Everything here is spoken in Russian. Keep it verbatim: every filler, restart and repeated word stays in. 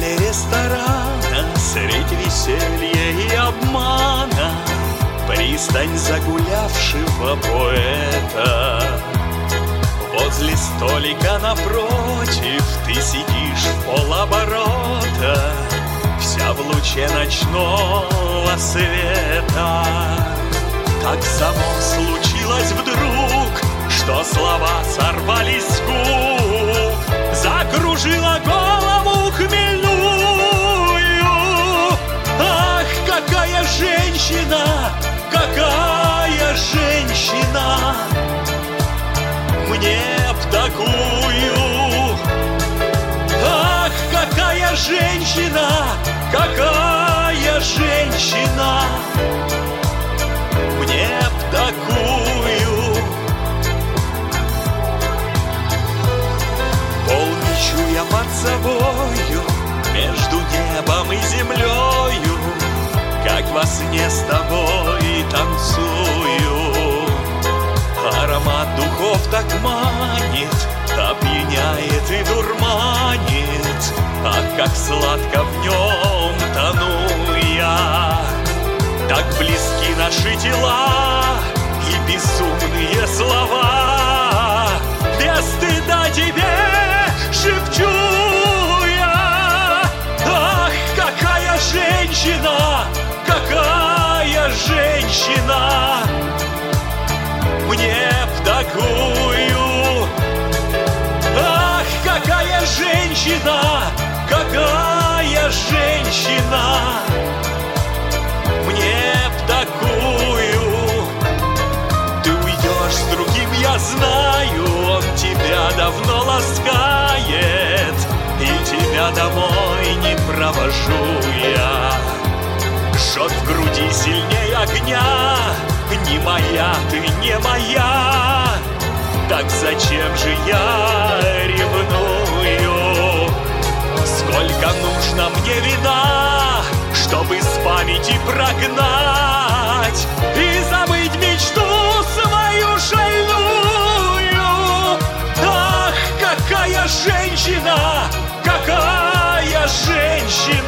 витрине ресторана, средь веселья и обмана, пристань загулявшего поэта. Возле столика напротив ты сидишь в полоборота, вся в луче ночного света. Так само случилось вдруг, что слова сорвались с губ, закружила голову хмельную. Ах, какая женщина, какая женщина, мне б такую. Ах, какая женщина, какая женщина, мне б такую. Полночу я под собою, между небом и землею, как во сне с тобой танцую. Аромат духов так манит, опьяняет и дурманит. Ах, как сладко в нем тону я. Так близки наши тела и безумные слова. Без стыда тебе шепчу я. Ах, какая женщина, какая женщина, мне б такую. Ах, какая женщина, какая женщина, мне б такую. Ты уйдешь с другим, я знаю, он тебя давно ласкает, и тебя домой не провожу я. Жжет в груди сильней огня, не моя ты, не моя. Так зачем же я ревную? Сколько нужно мне вина, чтобы с памяти прогнать и забыть мечту свою шальную. Ах, какая женщина, какая женщина,